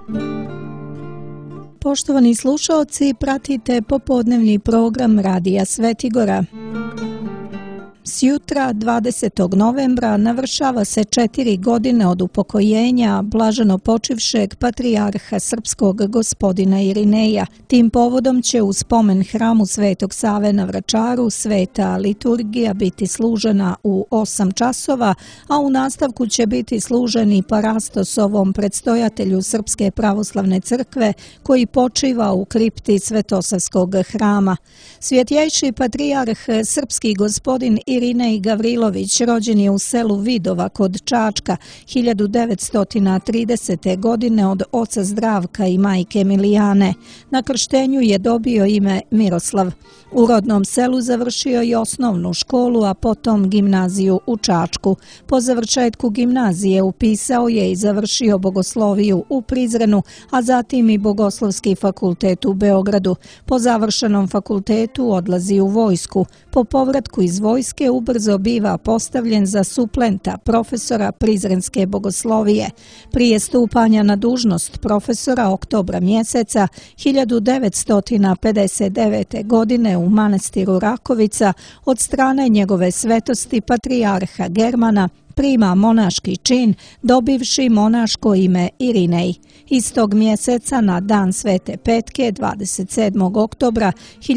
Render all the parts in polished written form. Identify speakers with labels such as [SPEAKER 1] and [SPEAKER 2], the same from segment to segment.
[SPEAKER 1] Poštovani slušaoci, pratite popodnevni program Radija Svetigora. Sjutra, 20. novembra, navršava se 4 godine od upokojenja blaženopočivšeg patrijarha srpskog gospodina Irineja. Tim povodom će u spomen hramu Svetog Save na Vračaru sveta liturgija biti služena u 8 časova, a u nastavku će biti služeni parastos ovom predstojatelju Srpske pravoslavne crkve koji počiva u kripti Svetosavskog hrama. Svjetjejši patrijarh srpski gospodin Irinej Gavrilović rođen je u selu Vidova kod Čačka 1930. godine od oca Zdravka i majke Milijane. Na krštenju je dobio ime Miroslav. U rodnom selu završio i osnovnu školu, a potom gimnaziju u Čačku. Po završetku gimnazije upisao je i završio bogosloviju u Prizrenu, a zatim i Bogoslovski fakultet u Beogradu. Po završenom fakultetu odlazi u vojsku. Po povratku iz vojske ubrzo biva postavljen za suplenta profesora Prizrenske bogoslovije. Prije stupanja na dužnost profesora oktobra mjeseca 1959. godine u manastiru Rakovica od strane njegove svetosti patrijarha Germana prima monaški čin dobivši monaško ime Irinej. Istog mjeseca na dan Svete Petke 27. oktobra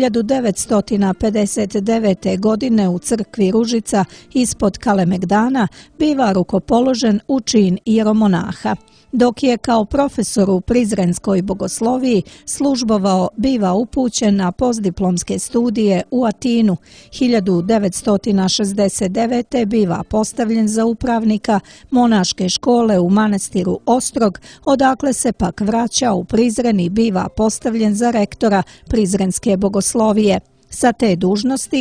[SPEAKER 1] 1959. godine u crkvi Ružica ispod Kalemegdana biva rukopoložen u čin jeromonaha. Dok je kao profesor u Prizrenskoj bogosloviji službovao, biva upućen na postdiplomske studije u Atinu. 1969. biva postavljen za upravnika monaške škole u manastiru Ostrog, odakle se pak vraća u Prizren i biva postavljen za rektora Prizrenske bogoslovije. Sa te dužnosti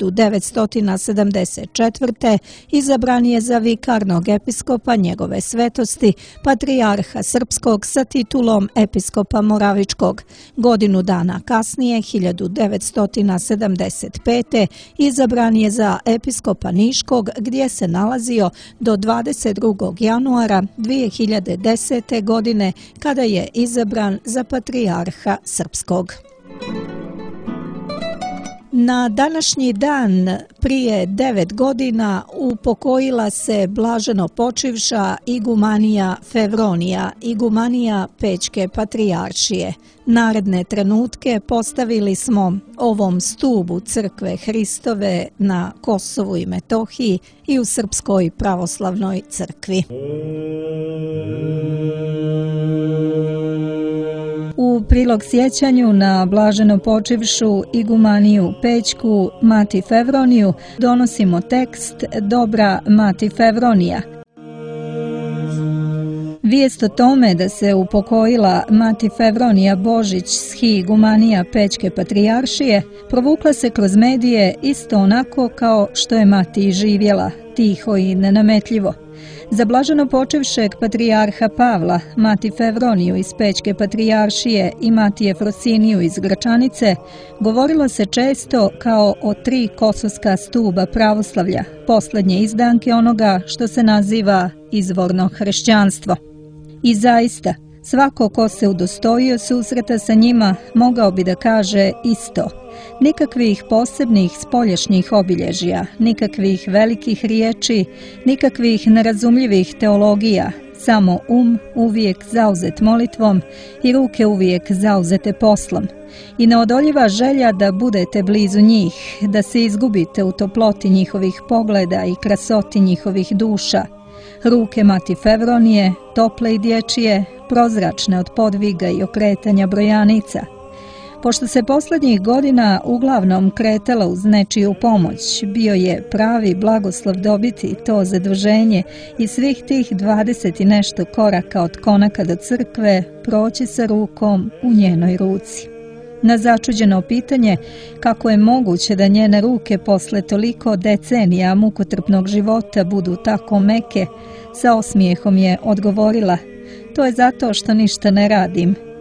[SPEAKER 1] 1974. izabran je za vikarnog episkopa njegove svetosti, patrijarha srpskog sa titulom episkopa Moravičkog. Godinu dana kasnije, 1975. izabran je za episkopa Niškog, gdje se nalazio do 22. januara 2010. godine, kada je izabran za patrijarha srpskog. Na današnji dan prije 9 godina upokojila se blaženopočivša igumanija Fevronija, igumanija Pećke patrijaršije. Naredne trenutke postavili smo ovom stubu crkve Hristove na Kosovu i Metohiji i u Srpskoj pravoslavnoj crkvi. U prilog sjećanju na blaženopočivšu igumaniju Pećku Mati Fevroniju donosimo tekst Dobra Mati Fevronija. Vijest o tome da se upokojila Mati Fevronija Božić schi igumanija Pećke patrijaršije provukla se kroz medije isto onako kao što je Mati živjela, tiho i nenametljivo. Za blaženopočivšeg patrijarha Pavla, Mati Fevroniju iz Pećke patrijaršije i Matije Frosiniju iz Gračanice govorilo se često kao o 3 kosovska stuba pravoslavlja, posljednje izdanke onoga što se naziva izvorno hrišćanstvo. I zaista, svako ko se udostojio susreta sa njima mogao bi da kaže isto. Nikakvih posebnih spoljašnjih obilježja, nikakvih velikih riječi, nikakvih nerazumljivih teologija, samo uvijek zauzet molitvom i ruke uvijek zauzete poslom. I neodoljiva želja da budete blizu njih, da se izgubite u toploti njihovih pogleda i krasoti njihovih duša. Ruke Mati Fevronije, tople i dječje, prozračne od podviga i okretanja brojanica. Pošto se posljednjih godina uglavnom kretala uz nečiju pomoć, bio je pravi blagoslov dobiti to zaduženje i svih tih 20 i nešto koraka od konaka do crkve proći sa rukom u njenoj ruci. Na začuđeno pitanje kako je moguće da njene ruke posle toliko decenija mukotrpnog života budu tako meke, sa osmijehom je odgovorila: to je zato što ništa ne radim.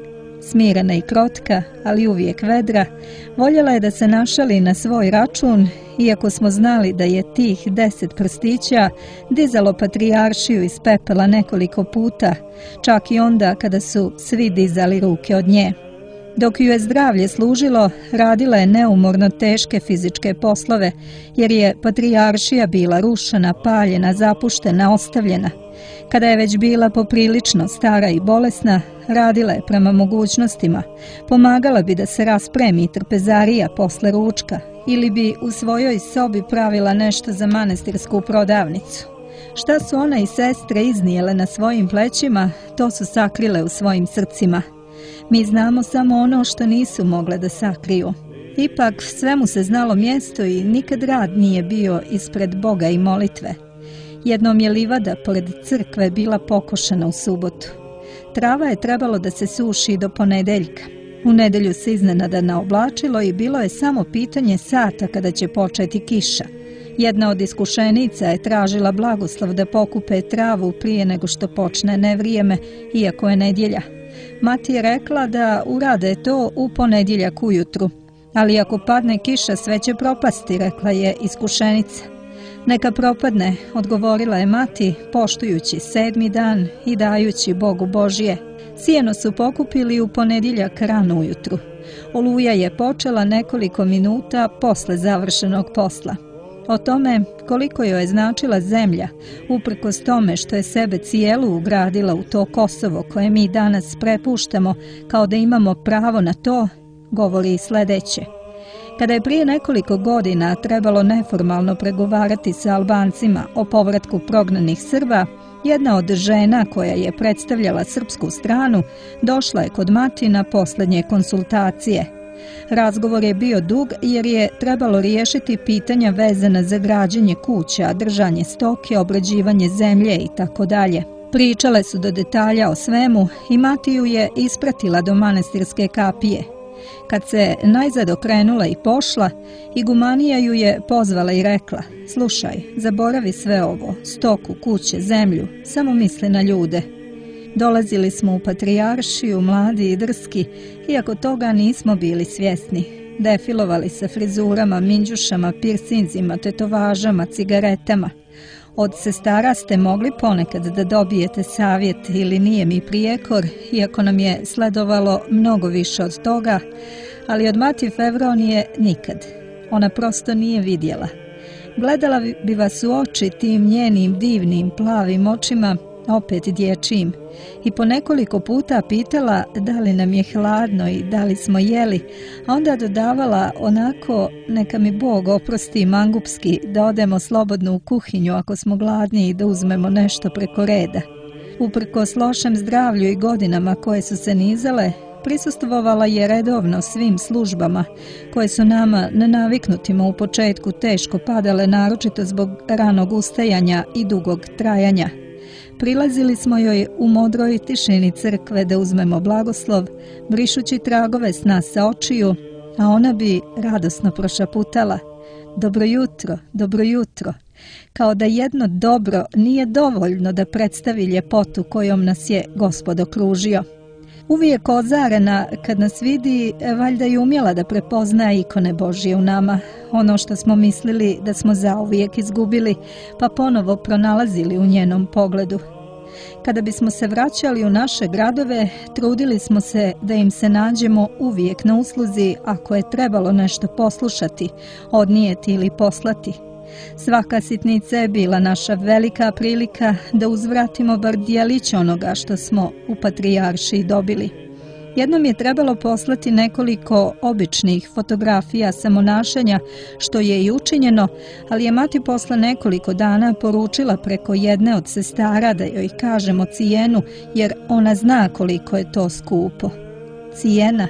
[SPEAKER 1] smirena i krotka, ali uvijek vedra, voljela je da se našali na svoj račun, iako smo znali da je tih 10 prstića dizalo patrijaršiju iz pepela nekoliko puta, čak i onda kada su svi dizali ruke od nje. Dok ju je zdravlje služilo, radila je neumorno teške fizičke poslove, jer je patrijaršija bila rušena, paljena, zapuštena, ostavljena. Kada je već bila poprilično stara i bolesna, radila je prema mogućnostima, pomagala bi da se raspremi trpezarija posle ručka ili bi u svojoj sobi pravila nešto za manastirsku prodavnicu. Šta su ona i sestre iznijele na svojim plećima, to su sakrile u svojim srcima. Mi znamo samo ono što nisu mogle da sakriju. Ipak svemu se znalo mjesto i nikad rad nije bio ispred Boga i molitve. Jednom je livada pored crkve bila pokošena u subotu. Trava je trebalo da se suši do ponedeljka. U nedelju se iznenada naoblačilo i bilo je samo pitanje sata kada će početi kiša. Jedna od iskušenica je tražila blagoslov da pokupe travu prije nego što počne nevrijeme, iako je nedjelja. Mati je rekla da urade to u ponedjeljak ujutru, ali ako padne kiša sve će propasti, rekla je iskušenica. Neka propadne, odgovorila je mati, poštujući 7. dan i dajući Bogu Božje. Sijeno su pokupili u ponedjeljak rano ujutru. Oluja je počela nekoliko minuta posle završenog posla. O tome koliko joj je značila zemlja, uprkos tome što je sebe cijelu ugradila u to Kosovo koje mi danas prepuštamo kao da imamo pravo na to, govori i sljedeće. Kada je prije nekoliko godina trebalo neformalno pregovarati sa Albancima o povratku prognanih Srba, jedna od žena koja je predstavljala srpsku stranu došla je kod mati na posljednje konsultacije. Razgovor je bio dug jer je trebalo riješiti pitanja vezana za građenje kuća, držanje stoke, obrađivanje zemlje itd. Pričale su do detalja o svemu i mati ju je ispratila do manastirske kapije. Kad se najzad okrenula i pošla, igumanija ju je pozvala i rekla: slušaj, zaboravi sve ovo, stoku, kuće, zemlju, samo misli na ljude. Dolazili smo u patrijaršiju, mladi i drski, iako toga nismo bili svjesni. Defilovali sa frizurama, minđušama, pirsinzima, tetovažama, cigaretama. Od sestara ste mogli ponekad da dobijete savjet ili nije mi prijekor, iako nam je sledovalo mnogo više od toga, ali od mati Fevronije nikad. Ona prosto nije vidjela. Gledala bi vas u oči tim njenim divnim plavim očima, opet dječjim, i po nekoliko puta pitala da li nam je hladno i da li smo jeli, a onda dodavala onako: neka mi Bog oprosti mangupski, da odemo slobodno u kuhinju ako smo gladni i da uzmemo nešto preko reda. Uprkos lošem zdravlju i godinama koje su se nizale, prisustvovala je redovno svim službama koje su nama nenaviknutima u početku teško padale, naročito zbog ranog ustajanja i dugog trajanja. Prilazili smo joj u modroj tišini crkve da uzmemo blagoslov, brišući tragove sna sa očiju, a ona bi radosno prošaputala: dobro jutro, dobro jutro, kao da jedno dobro nije dovoljno da predstavi ljepotu kojom nas je Gospod okružio. Uvijek ozarena, kad nas vidi, valjda je umjela da prepozna ikone Božje u nama, ono što smo mislili da smo zauvijek izgubili, pa ponovo pronalazili u njenom pogledu. Kada bismo se vraćali u naše gradove, trudili smo se da im se nađemo uvijek na usluzi ako je trebalo nešto poslušati, odnijeti ili poslati. Svaka sitnica je bila naša velika prilika da uzvratimo bar djelić onoga što smo u patrijaršiji dobili. Jednom je trebalo poslati nekoliko običnih fotografija samonašanja, što je i učinjeno, ali je mati posle nekoliko dana poručila preko jedne od sestara da joj kažemo cijenu, jer ona zna koliko je to skupo. Cijena.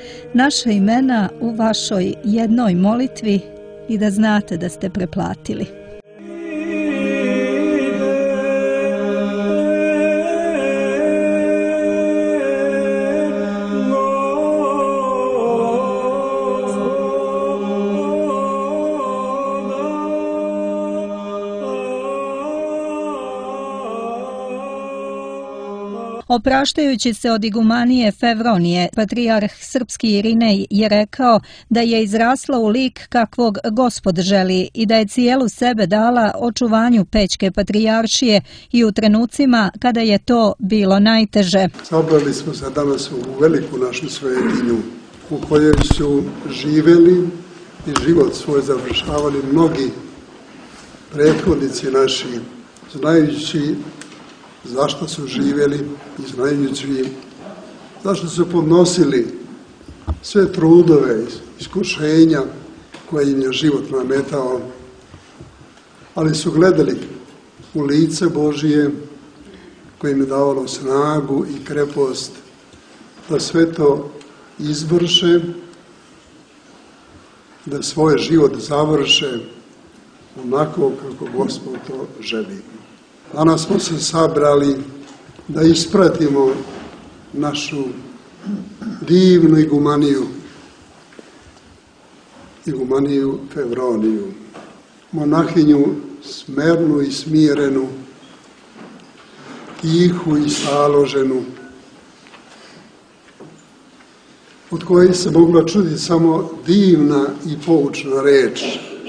[SPEAKER 1] Naša imena u vašoj jednoj molitvi i da znate da ste preplatili. Opraštajući se od igumanije Fevronije, patrijarh srpski Irinej je rekao da je izrasla u lik kakvog Gospod želi i da je cijelu sebe dala očuvanju Pećke patrijaršije i u trenucima kada je to bilo najteže.
[SPEAKER 2] Sabrali smo se danas u veliku našu svetinju u kojoj su živjeli i život svoj završavali mnogi prethodnici naši, znajući zašto su živjeli i znajući zašto su podnosili sve trudove, iskušenja koje im je život nametao, ali su gledali u lice Božije koje im je davalo snagu i krepost da sve to izvrše, da svoj život završe onako kako Gospod to želi. Danas smo se sabrali da ispratimo našu divnu igumaniju Fevroniju, monahinju smernu i smirenu, tihu i staloženu, od koje se mogla čuti samo divna i poučna reč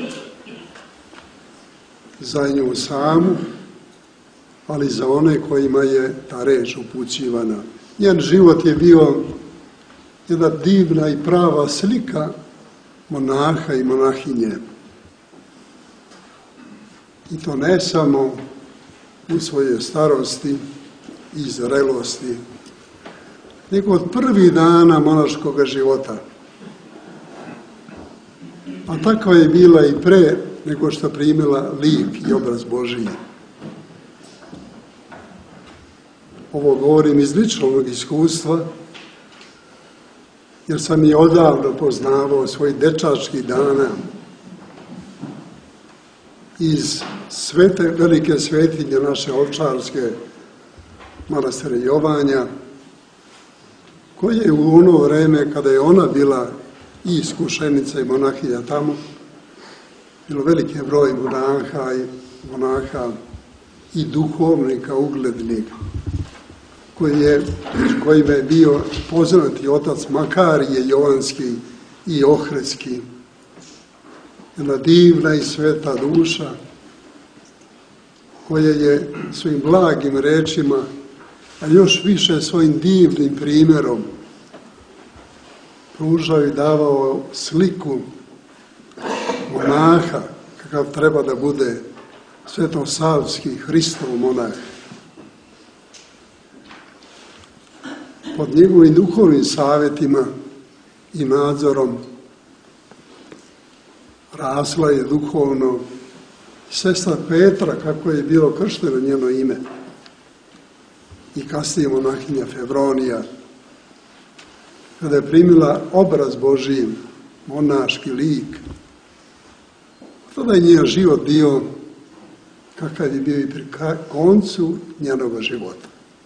[SPEAKER 2] za nju samu, ali za one kojima je ta reč upućivana. Njen život je bio jedna divna i prava slika monaha i monahinje. I to ne samo u svojoj starosti i zrelosti, nego od prvih dana monaškog života. A takva je bila i pre nego što primila lik i obraz Božiji. Ovo govorim iz ličnog iskustva, jer sam je odavno poznavao svojih dečačkih dana iz velike svetinje naše Ovčarske, manastira Jovanja, koje je u ono vreme kada je ona bila i iskušenica i monahinja tamo, bilo veliki broj monaha i duhovnika uglednih, kojima je bio poznati otac Makarije Jovanski i Ohridski, jedna divna i sveta duša koja je svojim blagim rečima, a još više svojim divnim primjerom pružao i davao sliku monaha kakav treba da bude svetosavski Hristov monah. Pod njegovim duhovnim savjetima i nadzorom rasla je duhovno sestra Petra, kako je bilo kršteno njeno ime, i kasnije monahinja Fevronija, kada je primila obraz Božiji, monaški lik. Tada je njen život bio kakav je bio i pri koncu njenog života.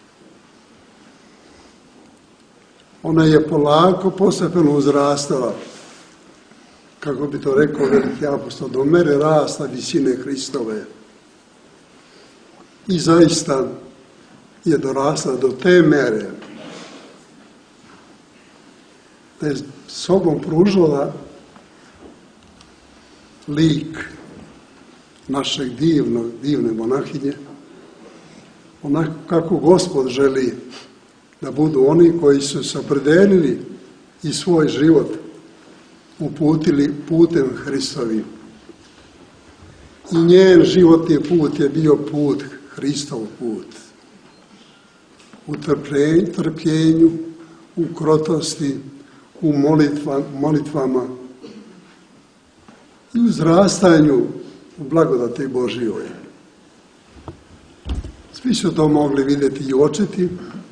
[SPEAKER 2] Ona je polako, postepeno uzrastala, kako bi to rekao veliki apostol, do mere rasta visine Hristove. I zaista je dorasla do te mere da je sobom pružila lik našeg divne monahinje, onako kako Gospod želi da budu oni koji su se opredelili i svoj život uputili putem Hristovim. I njen životni put je bio put, Hristov put. U trpljenju, u krotosti, u molitvama i u uzrastanju u blagodati Božijoj. Svi su to mogli vidjeti i očiti,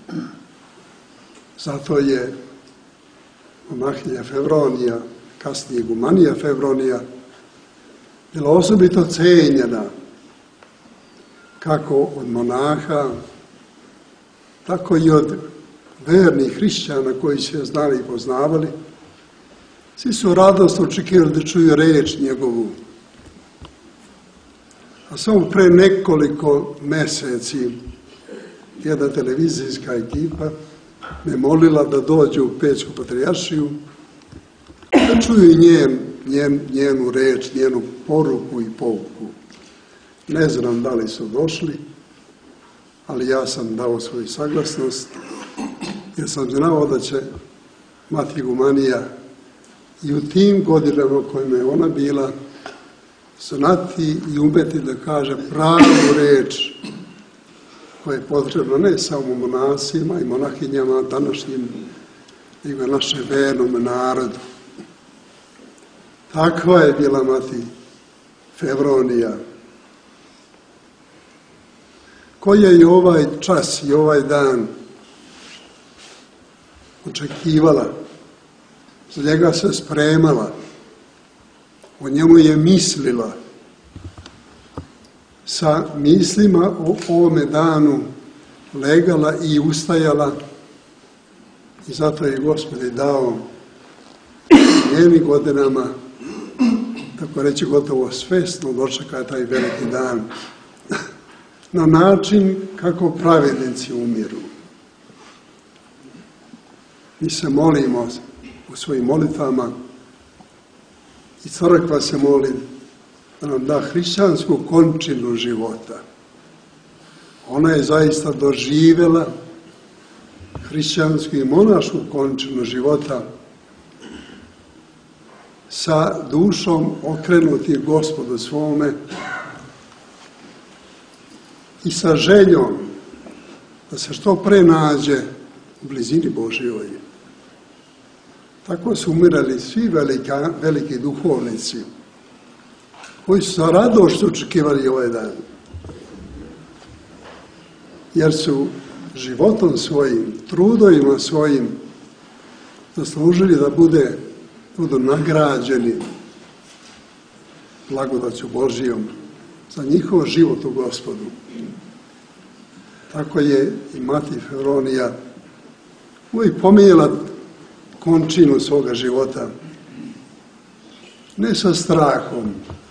[SPEAKER 2] zato je monahinja Fevronija, kasnije igumanija Fevronija, bila osobito cijenjena kako od monaha, tako i od vernih hrišćana koji su je znali i poznavali. Svi su radosno očekivali da čuju reč njegovu. A samo pre nekoliko mjeseci jedna televizijska ekipa me molila da dođu u Pećku patrijaršiju, da čuju njenu reč, njenu poruku i pouku. Ne znam da li su došli, ali ja sam dao svoju saglasnost, jer sam znao da će mati Igumanija i u tim godinama u kojima je ona bila znati i umeti da kaže pravu reč koja je potrebna ne samo monasima i monahinjama današnjim, nego našem vernom narodu. Takva je bila mati Fevronija, koja je ovaj čas i ovaj dan očekivala, za njega se spremala, o njemu je mislila, sa mislima o ovome danu legala i ustajala, i zato je Gospod dao njenim godinama, tako reći gotovo svesno dočeka taj veliki dan, na način kako pravednici umiru. Mi se molimo u svojim molitvama i crkva se moli da nam da hrišćansku končinu života. Ona je zaista doživjela hrišćansku i monašku končinu života sa dušom okrenuti Gospodu svome i sa željom da se što pre nađe u blizini Božjoj. Tako su umirali svi veliki duhovnici koji su sa radošću očekivali ovaj dan. Jer su životom svojim, trudovima svojim zaslužili da budu nagrađeni blagodaću Božijom za njihov život u Gospodu. Tako je i mati Fevronija uvijek pominjala končinu svoga života. Ne sa strahom,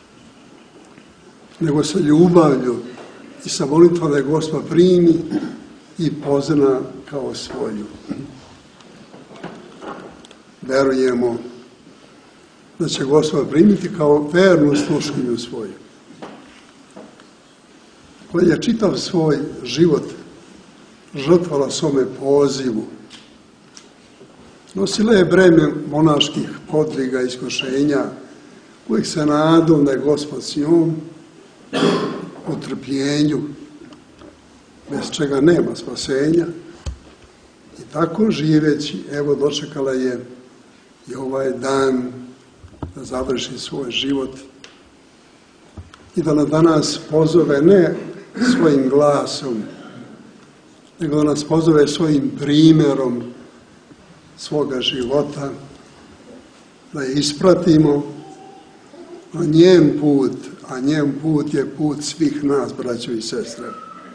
[SPEAKER 2] nego sa ljubavlju i sa molitvom da je Gospod primi i pozna kao svoju. Verujemo da će Gospod primiti kao vernu sluškinju svoju, koja je čitav svoj život žrtvovala svome pozivu. Nosila je breme monaških podviga i iskušenja, uvijek se nadom da je Gospod s njom, u trpljenju, bez čega nema spasenja. I tako živeći, evo dočekala je i ovaj dan da završi svoj život i da nas danas pozove ne svojim glasom, nego da nas pozove svojim primjerom svoga života, da je ispratimo na njen put, a njen put je put svih nas, braćo i sestre.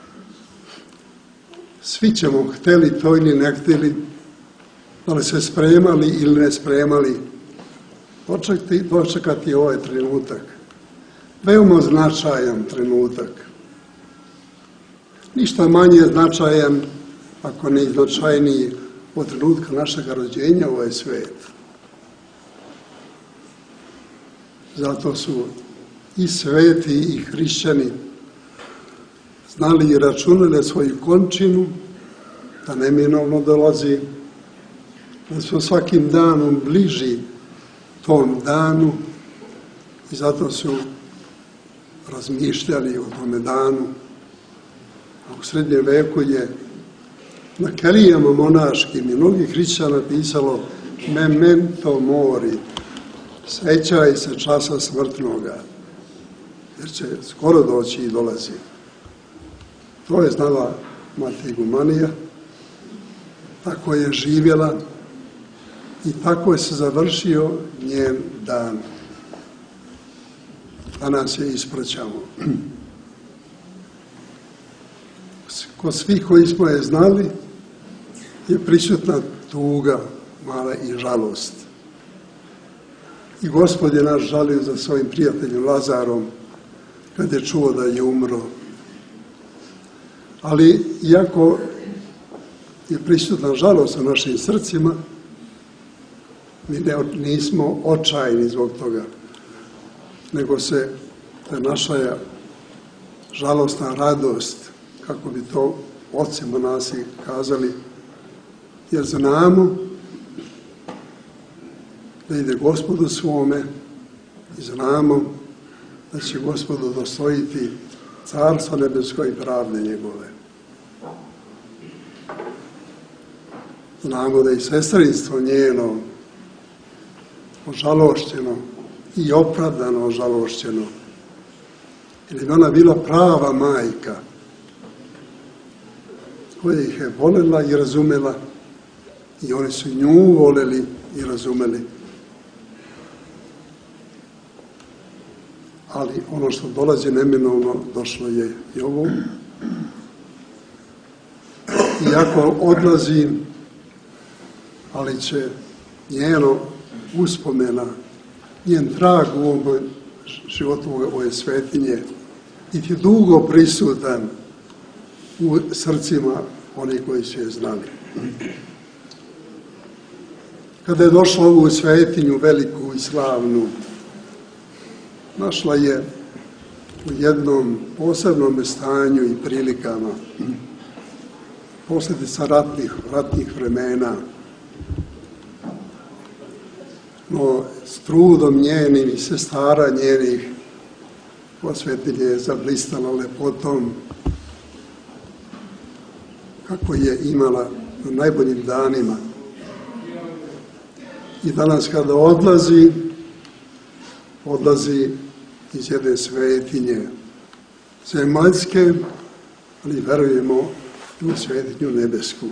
[SPEAKER 2] Svi ćemo, hteli to ili ne hteli, da li se spremali ili ne spremali, dočekati ovaj trenutak. Veoma značajan trenutak. Ništa manje značajan, ako ne značajniji, od trenutka našeg rođenja u ovaj svijet. Zato su i sveti i hrišćani znali i računali svoju končinu, da neminovno dolazi, da su svakim danom bliži tom danu i zato su razmišljali o tome danu. A u srednjem veku je na kelijama monaškim i mnogih hrišćana pisalo memento mori, sećaj se časa smrtnoga, jer će skoro doći i dolazi. To je znala mati Igumanija, tako je živjela i tako je se završio njen dan. Danas je ispraćamo. Kod svih koji smo je znali je prisutna tuga, mala i žalost. I Gospod je nas žalio za svojim prijateljem Lazarom kad je čuo da je umro. Ali iako je prisutna žalost u našim srcima, mi nismo očajni zbog toga, nego se ta naša žalostna radost, kako bi to oci monasi kazali, jer znamo da ide Gospodu svome i znamo da će Gospodu dostojiti carstvo nebesko i pravde njegove. Znamo da je sestrinstvo njeno ožalošćeno i opravdano ožalošćeno, jer je ona bila prava majka koja ih je voljela i razumela i oni su nju voljeli i razumeli. Ali ono što dolazi neminovno, došlo je i ovo. Iako odlazi, ali će njeno uspomena, njen trag u ovom životu ove svetinje biti dugo prisutan u srcima onih koji su je znali. Kada je došla u ovu svetinju veliku i slavnu, našla je u jednom posebnom stanju i prilikama, posljedica ratnih vremena, no s trudom njenim i sestara njenih svetinje je zablistala lepotom kako je imala u najboljim danima. I danas kada odlazi iz jedne svetinje zemaljske, ali verujemo u svetinju nebesku.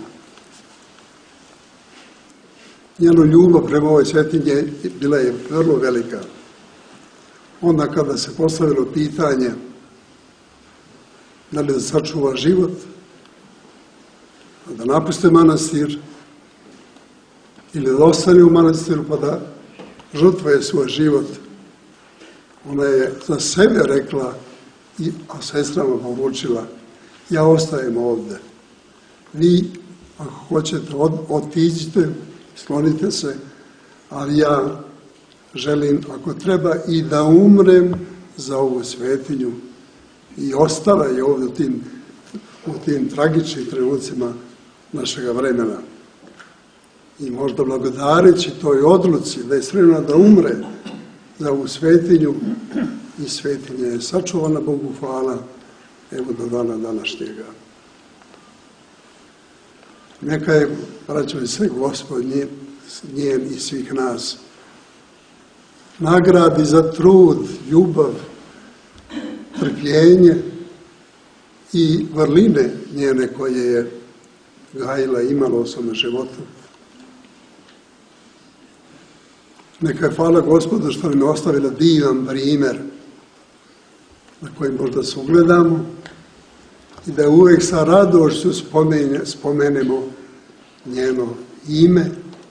[SPEAKER 2] Njeno ljubav prema ovoj svetinje bila je vrlo velika. Onda kada se postavilo pitanje da li da sačuva život, da napuste manastir ili da ostane u manastiru pa da žrtvuje svoj život, ona je za sebe rekla, a sestrama poručila, ja ostajem ovdje. Vi, ako hoćete, otiđite, sklonite se, ali ja želim, ako treba, i da umrem za ovu svetinju. I ostala je ovdje u tim tragičnim trenucima našega vremena. I možda blagodareći toj odluci da je spremna da umre za ovu svetinju, i svetinja je sačuvana, Bogu hvala, evo do dana današnjega. Neka je, braćo i sve, Gospod njen i svih nas nagradi za trud, ljubav, trpljenje i vrline njene koje je gajila i imala u svome životu. Neka je hvala Gospodu što nam je ostavila divan primjer na koji možda se ugledamo i da uvijek sa radošću spomenemo njeno ime,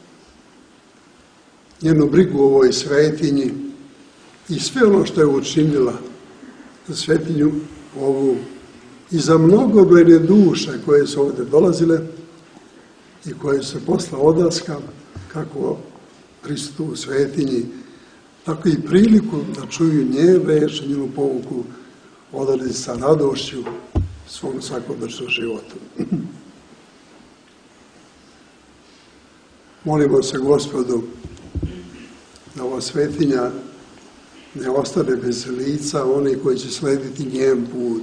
[SPEAKER 2] njenu brigu u ovoj svetinji i sve ono što je učinila za svetinju ovu i za mnogobrojne duše koje su ovdje dolazile i koje su posle odlaska, kako prisutu u svetinji, tako i priliku da čuju njen reč, njenu pouku, odali sa radošću svom svakodnevnom životu. Molimo se Gospodu da ova svetinja ne ostane bez lica oni koji će slediti njen put.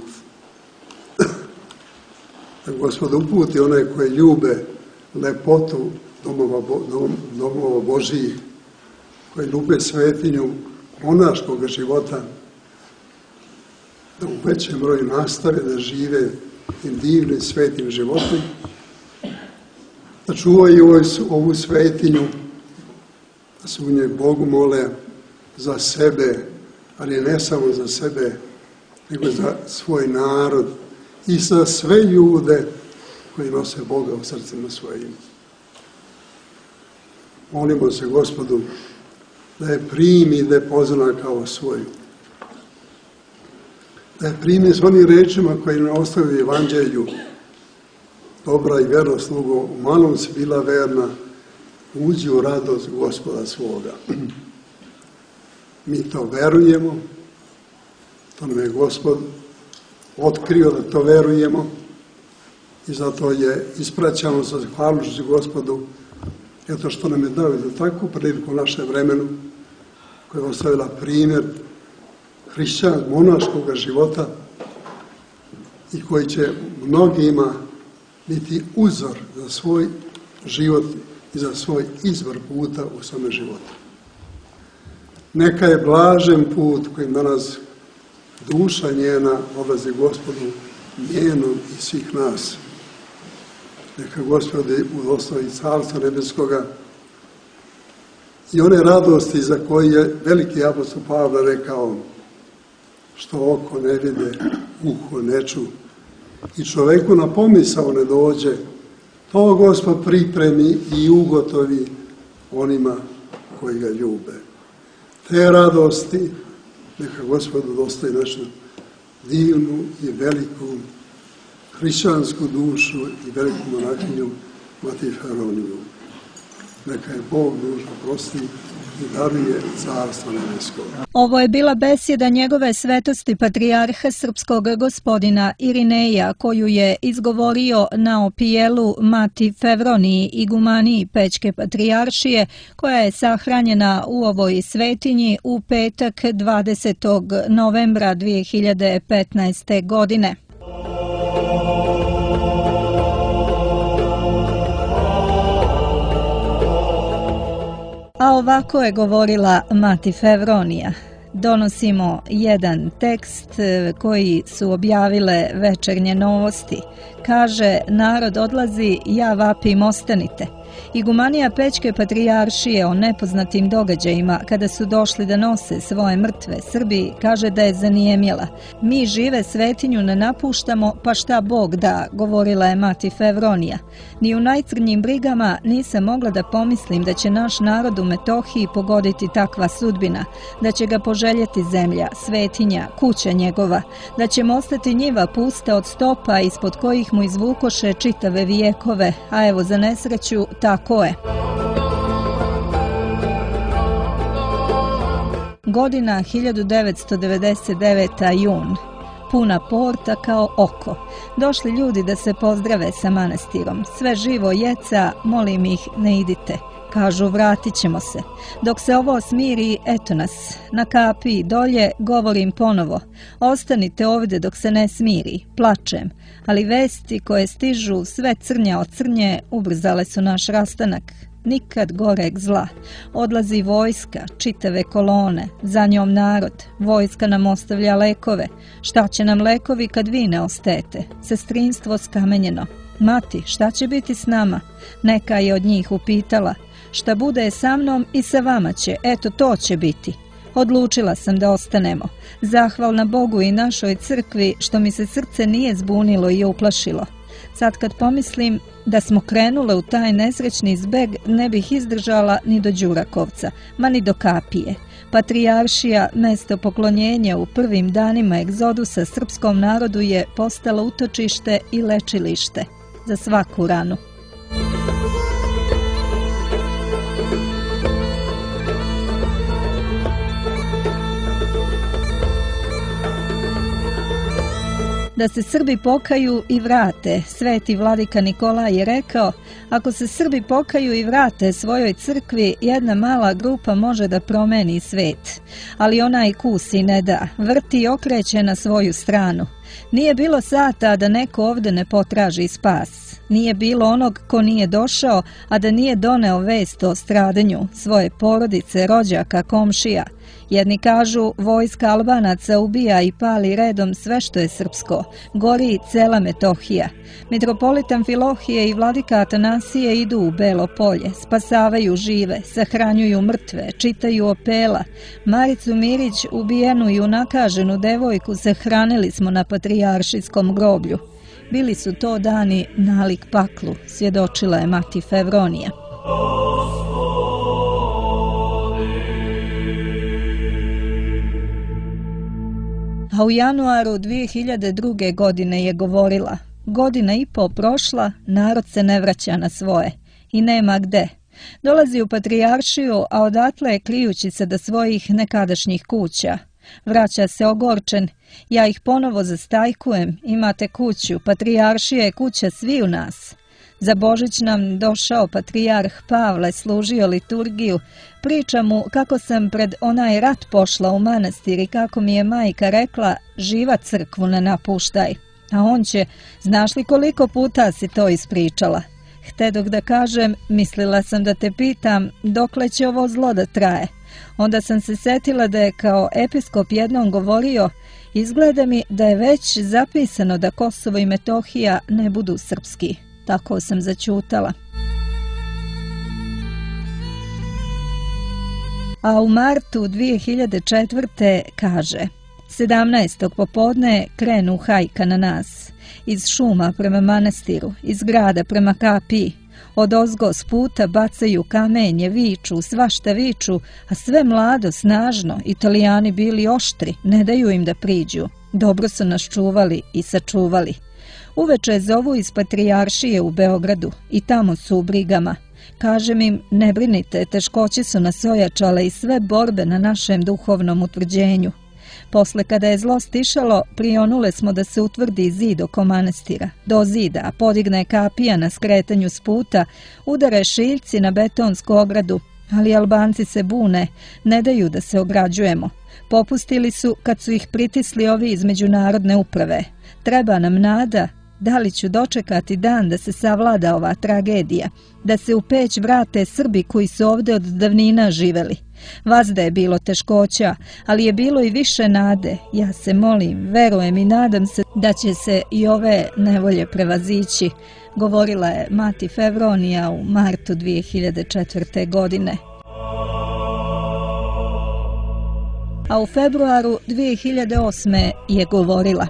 [SPEAKER 2] Da Gospod uputi one koje ljube lepotu domova Božijih, koji ljube svetinju monaškog života, da u većem broju nastave da žive tim divnim svetim životom, da čuvaju ovu svetinju, da se u njoj Bogu mole za sebe, ali ne samo za sebe, nego za svoj narod i za sve ljude koji nose Boga u srcima svojim. Molimo se Gospodu da je primi i da je pozna kao svoju. Da je primi s onim rečima koje nam ostaju u Evanđelju, dobra i verna slugo, u malom si bila verna, uđi u radost Gospoda svoga. Mi to verujemo, to nam je Gospod otkrio da to verujemo i zato je ispraćamo sa zahvalnošću Gospodu, eto što nam je dao za takvu priliku u našem vremenu, koja je ostavila primjer monaškog života i koji će mnogima biti uzor za svoj život i za svoj izbor puta u svome životu. Neka je blažen put kojim danas duša njena odlazi Gospodu njenom i svih nas. Neka Gospodi udostojni Carstva nebeskoga i one radosti za koje je veliki apostol Pavle rekao, što oko ne vide, uho ne ču i čoveku na pomisao ne dođe, to Gospod pripremi i ugotovi onima koji ga ljube. Te radosti neka Gospod udostoji našu divnu i veliku hrišćansku dušu i veliku monahinju Matiju Feroniju. Neka je Bog dužno prosti i daruje Carstvo nebesko.
[SPEAKER 1] Ovo je bila besjeda njegove svetosti patrijarha srpskog gospodina Irineja, koju je izgovorio na opijelu Mati Fevroniji igumaniji Pećke patrijaršije, koja je sahranjena u ovoj svetinji u petak 20. novembra 2015. godine. A ovako je govorila Mati Fevronija. Donosimo jedan tekst koji su objavile Večernje novosti. Kaže, narod odlazi, ja vapim, ostanite. Igumanija Pećke patrijaršije o nepoznatim događajima kada su došli da nose svoje mrtve Srbiji kaže da je zanijemjela. Mi žive svetinju ne napuštamo, pa šta Bog da, govorila je Mati Fevronija. Ni u najcrnjim brigama nisam mogla da pomislim da će naš narod u Metohiji pogoditi takva sudbina, da će ga poželjeti zemlja, svetinja, kuća njegova, da ćemo ostati njiva pusta od stopa ispod kojih mu izvukoše čitave vijekove, a evo za nesreću tako je. Godina 1999. jun. Puna porta kao oko. Došli ljudi da se pozdrave sa manastirom. Sve živo jeca, molim ih, ne idite. Kažu, vratit ćemo se. Dok se ovo smiri, eto nas. Na kapiji dolje govorim ponovo. Ostanite ovdje dok se ne smiri. Plačem. Ali vesti koje stižu sve crnja od crnje ubrzale su naš rastanak. Nikad goreg zla. Odlazi vojska, čitave kolone, za njom narod. Vojska nam ostavlja lekove. Šta će nam lekovi kad vi ne ostajete? Sestrinstvo skamenjeno. Mati, šta će biti s nama? Neka je od njih upitala. Šta bude sa mnom i sa vama će, eto to će biti. Odlučila sam da ostanemo. Zahvalna Bogu i našoj crkvi što mi se srce nije zbunilo i uplašilo. Sad kad pomislim da smo krenule u taj nesrećni zbeg, ne bih izdržala ni do Đurakovca, ma ni do kapije. Patrijaršija, mesto poklonjenja u prvim danima egzodusa srpskom narodu je postala utočište i lečilište za svaku ranu. Da se Srbi pokaju i vrate. Sveti vladika Nikolaj je rekao, ako se Srbi pokaju i vrate svojoj crkvi, jedna mala grupa može da promeni svet. Ali onaj kusi ne da, vrti i okreće na svoju stranu. Nije bilo sata da neko ovde ne potraži spas. Nije bilo onog ko nije došao, a da nije doneo vest o stradanju svoje porodice, rođaka, komšija. Jedni kažu, vojska Albanaca ubija i pali redom sve što je srpsko. Gori cela Metohija. Mitropolit Amfilohije i vladika Atanasije idu u Belo polje, spasavaju žive, sahranjuju mrtve, čitaju opela. Maricu Mirić, ubijenu i unakaženu devojku, sahranili smo na patrijaršijskom groblju. Bili su to dani nalik paklu, svjedočila je Mati Fevronija. A u januaru 2002. godine je govorila, 1,5 prošla, narod se ne vraća na svoje. I nema gde. Dolazi u patrijaršiju, a odatle krijući se do svojih nekadašnjih kuća. Vraća se ogorčen, ja ih ponovo zastajkujem, imate kuću, patrijaršija je kuća svi u nas. Za Božić nam došao patrijarh Pavle, služio liturgiju, priča mu kako sam pred onaj rat pošla u manastir i kako mi je majka rekla, živa crkvu ne napuštaj. A on će, znaš li koliko puta si to ispričala? Htedog da kažem, mislila sam da te pitam, dokle će ovo zlo da traje. Onda sam se setila da je kao episkop jednom govorio, izgleda mi da je već zapisano da Kosovo i Metohija ne budu srpski. Tako sam zaćutala. A u martu 2004. kaže, 17. popodne krenu hajka na nas. Iz šuma prema manastiru, iz grada prema kapiji. Odozgo s puta bacaju kamenje, viču, svašta viču, a sve mlado, snažno, Italijani bili oštri, ne daju im da priđu. Dobro su nas čuvali i sačuvali. Uveče zovu iz patrijaršije u Beogradu i tamo su u brigama. Kažem im, ne brinite, teškoće su nas ojačale i sve borbe na našem duhovnom utvrđenju. Posle kada je zlo stišalo, prionule smo da se utvrdi zid oko manastira. Do zida podigne kapija na skretanju s puta, udare šiljci na betonsku ogradu, ali Albanci se bune, ne daju da se ograđujemo. Popustili su kad su ih pritisli ovi iz međunarodne uprave. Treba nam nada, da li ću dočekati dan da se savlada ova tragedija, da se u peć vrate Srbi koji su ovde od davnina živeli. Vazda je bilo teškoća, ali je bilo i više nade. Ja se molim, verujem i nadam se da će se i ove nevolje prevazići, govorila je mati Fevronija u martu 2004. godine. A u februaru 2008. je govorila: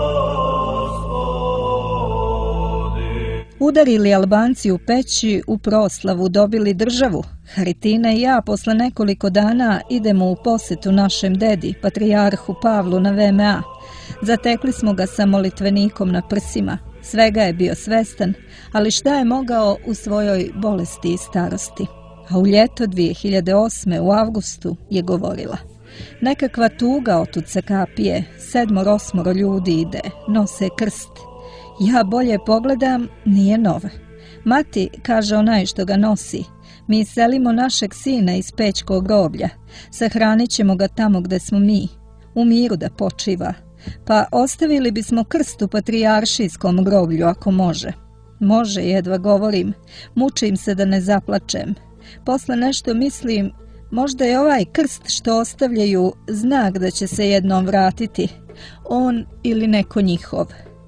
[SPEAKER 1] udarili Albanci u peći, u proslavu dobili državu. Haritina i ja posle nekoliko dana idemo u posetu našem dedi, patrijarhu Pavlu na VMA. Zatekli smo ga sa molitvenikom na prsima. Svega je bio svestan, ali šta je mogao u svojoj bolesti i starosti. A u ljeto 2008. u avgustu je govorila: nekakva tuga otud sa kapije, 7-8 ljudi ide, nose krst. Ja bolje pogledam, nije nova. Mati, kaže onaj što ga nosi, mi selimo našeg sina iz pećkog groblja, sahranit ćemo ga tamo gde smo mi, u miru da počiva, pa ostavili bismo krst u patrijaršijskom groblju ako može. Može, jedva govorim, mučim se da ne zaplačem. Posle nešto mislim, možda je ovaj krst što ostavljaju znak da će se jednom vratiti, on ili neko njihov.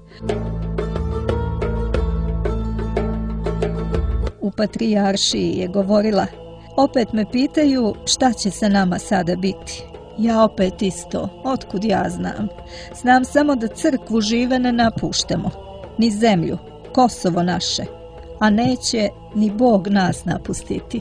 [SPEAKER 1] U patrijaršiji je govorila: opet me pitaju šta će sa nama sada biti. Ja opet isto, otkud ja znam. Znam samo da crkvu žive ne napuštamo, ni zemlju, Kosovo naše, a neće ni Bog nas napustiti.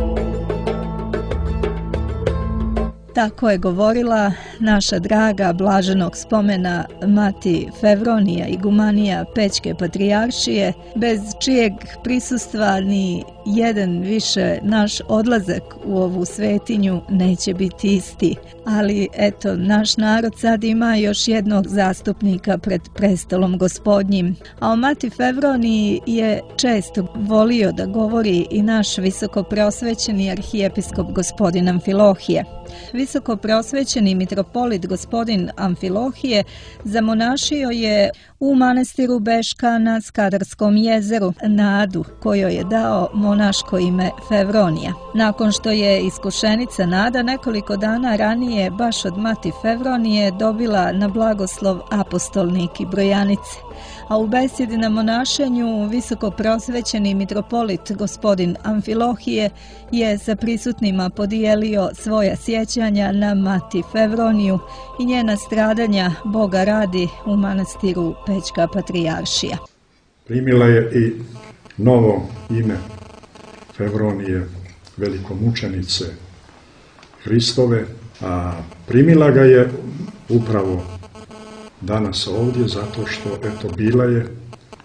[SPEAKER 1] Tako je govorila naša draga blaženog spomena mati Fevronija igumanija Pećke patrijaršije, bez čijeg prisustva ni jedan više naš odlazak u ovu svetinju neće biti isti. Ali eto, naš narod sad ima još jednog zastupnika pred prestolom gospodnjim. A o mati Fevroniji je često volio da govori i naš visokopreosvećeni arhijepiskop gospodin Amfilohije. Visokopreosvećeni mitropolit gospodin Amfilohije zamonašio je u manastiru Beška na Skadarskom jezeru nadu kojoj je dao monaško ime Fevronija. Nakon što je iskušenica Nada nekoliko dana ranije baš od mati Fevronije dobila na blagoslov apostolnik i brojanice. A u besedi na monašenju visokopreosvećeni mitropolit gospodin Amfilohije je sa prisutnima podijelio svoja sjećanja na mati Fevroniju i njena stradanja Boga radi u manastiru Pećka patrijaršija.
[SPEAKER 3] Primila je i novo ime Fevronije, velikomučenice Hristove, a primila ga je upravo danas ovdje zato što, eto, bila je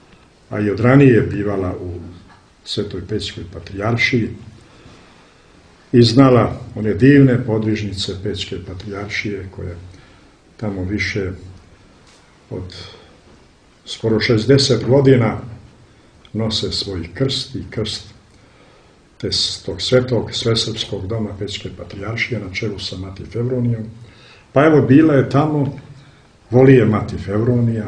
[SPEAKER 3] a i od ranije bivala u Svetoj Pećkoj patrijaršiji i znala one divne podvižnice Pećke patrijaršije koje tamo više od skoro 60 godina nose svoj krst i krst tog svetog svesrpskog doma Pećke patrijaršije na čelu sa Mati Fevronijom. Pa evo, bila je tamo, voli je Mati Fevronija,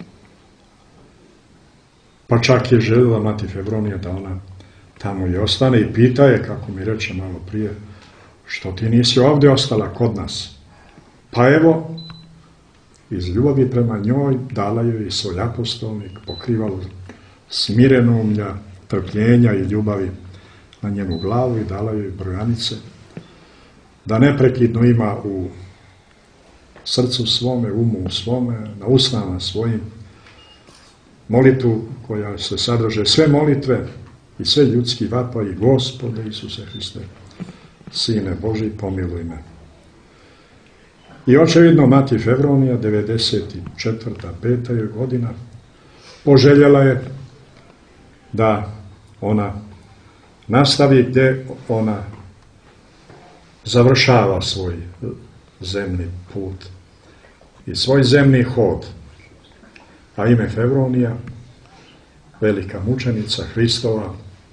[SPEAKER 3] pa čak je željela Mati Fevronija da ona tamo i ostane i pita je, kako mi reče malo prije, što ti nisi ovdje ostala kod nas? Pa evo, iz ljubavi prema njoj dala joj i svoj apostolnik, pokrivalo smirenomlja, trpljenja i ljubavi na njenu glavu i dala joj brojanice, da neprekidno ima u srcu svome, umu svome, na usnama svojim molitvu koja se sadrže sve molitve i sve ljudski vapaji: Gospode Isuse Hriste, Sine Boži, pomiluj me. I očevidno Mati Fevronija, 94. 5. godina, poželjela je da ona nastavi gdje ona završava svoj zemni put i svoj zemni hod. A ime Fevronija, velika mučenica Hristova,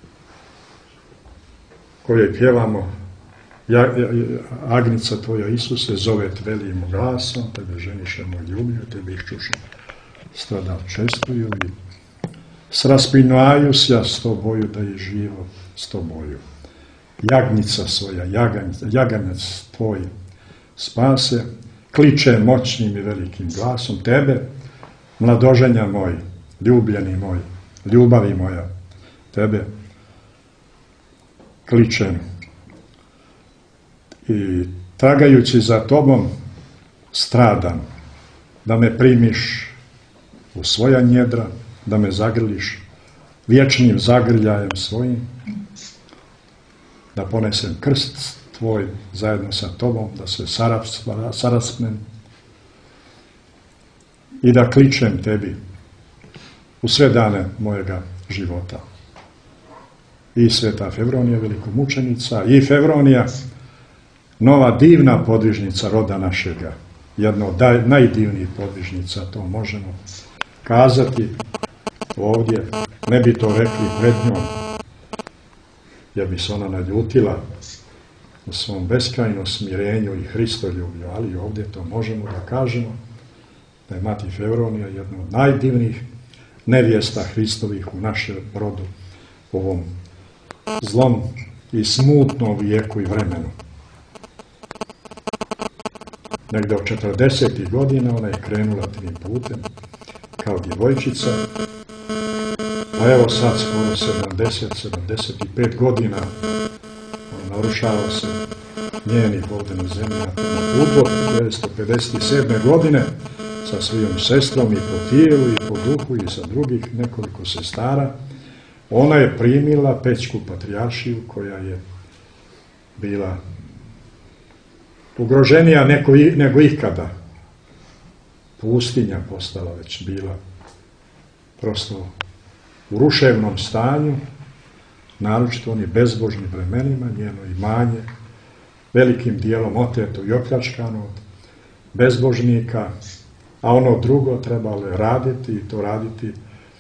[SPEAKER 3] kojoj pjevamo: Agnica tvoja Isuse, zove velim glasom, tebe ženiše moj ljubio, tebe ih čuše stradal čestuju i sraspinaju se s toboju da je živo s toboju. Jagnica svoja, jaganac tvoj spase, kliče moćnim i velikim glasom tebe, mladoženja moj, ljubljeni moj, ljubavi moja, tebe kličem. I tragajući za tobom stradam, da me primiš u svoja njedra, da me zagrliš vječnim zagrljajem svojim, da ponesem krst tvoj zajedno sa tobom, da se saraspnem i da kličem tebi u sve dane mojega života. I sveta Fevronija, velikomučenica, i Fevronija, nova divna podvižnica roda našega, jedna od najdivnijih podvižnica, to možemo kazati ovdje, ne bi to rekli pred njom, jer bi se ona naljutila u svom beskrajnom smirenju i Hristoljublju, ali ovdje to možemo da kažemo, da je Mati Fevronija jedna od najdivnijih nevjesta Hristovih u našem rodu, u ovom zlom i smutnom vijeku i vremenu. Negde od 40. godina ona je krenula tim putem kao djevojčica, a evo sad skoro 70-75 godina narušava se njenih ovdje na zemlji na putu. 1957. godine sa svojom sestrom i po tijelu i po duhu i sa drugih nekoliko sestara ona je primila Pećku patrijaršiju koja je bila ugroženija nego ikada. Pustinja postala već bila prosto u ruševnom stanju, naročito oni bezbožnim vremenima, njeno imanje velikim dijelom oteto i opljačkano od bezbožnika, a ono drugo trebalo je raditi i to raditi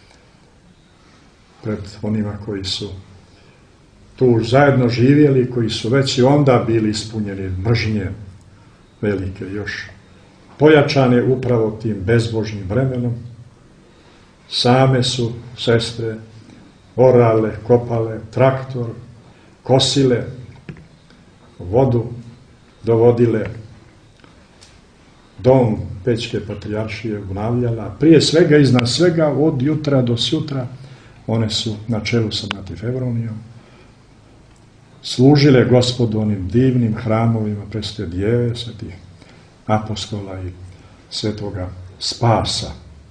[SPEAKER 3] pred onima koji su tu zajedno živjeli, koji su već i onda bili ispunjeni mržnje velike, još pojačane upravo tim bezbožnim vremenom. Same su sestre orale, kopale, traktor, kosile, vodu dovodile, dom Pećke patrijaršije obnavljala. Prije svega, iznad svega, od jutra do sutra, one su na čelu sa Mati Fevronijom služile Gospodu onim divnim hramovima Presvete Djeve, svetih apostola i svetoga Spasa.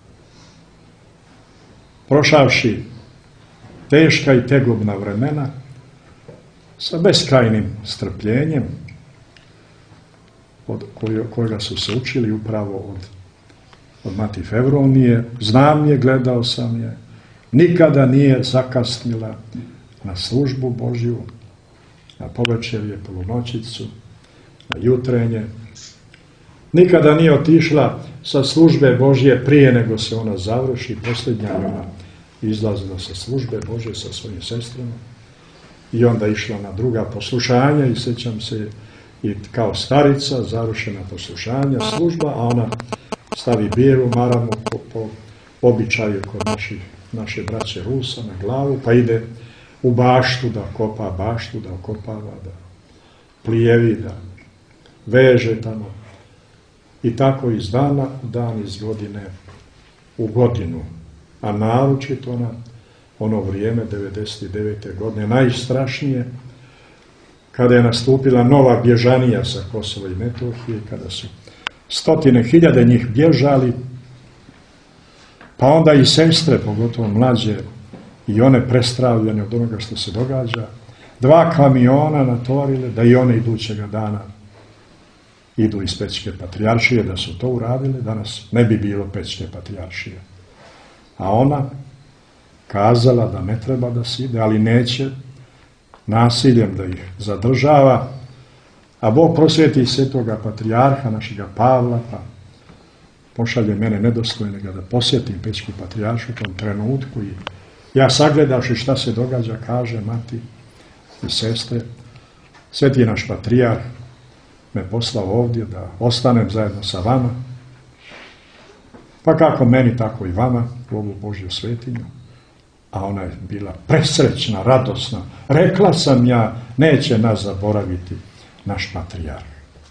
[SPEAKER 3] Prošavši teška i tegobna vremena sa beskrajnim strpljenjem od kojega su se učili upravo od Mati Fevronije. Znam je, gledao sam je, nikada nije zakasnila na službu Božju, na povečerje, polunoćicu, na jutrenje. Nikada nije otišla sa službe Božje prije nego se ona završi, posljednja ona izlazila sa službe Božje sa svojim sestrama i onda išla na druga poslušanja i sjećam se i kao starica završena poslušanja, služba, a ona stavi bijelu maramu po običaju kod naše braće Rusa na glavu, pa ide u baštu da kopa baštu, da okopava, da plijevi, da veže tamo. I tako iz dana u dan, iz godine u godinu. A naročito ono vrijeme 99. godine, najstrašnije, kada je nastupila nova bježanija sa Kosova i Metohije, kada su 100.000 njih bježali, pa onda i sestre, pogotovo mlađe, i one prestravljene od onoga što se događa, 2 kamiona natovarile da i one idućega dana idu iz Pećke patrijaršije, da su to uradile, danas ne bi bilo Pećke patrijaršije. A ona kazala da ne treba da se ide, ali neće nasiljem da ih zadržava, a Bog prosvjeti svetoga patrijarha, našega Pavla, pa pošalje mene nedostojnega da posjetim Pećku patrijaršu u tom trenutku i ja sagledavši šta se događa, kaže mati i sestre, sveti naš patrijarh me poslao ovdje da ostanem zajedno sa vama, pa kako meni, tako i vama, u ovu Božju svetinju. A ona je bila presrećna, radosna. Rekla sam ja, neće nas zaboraviti naš patrijarh.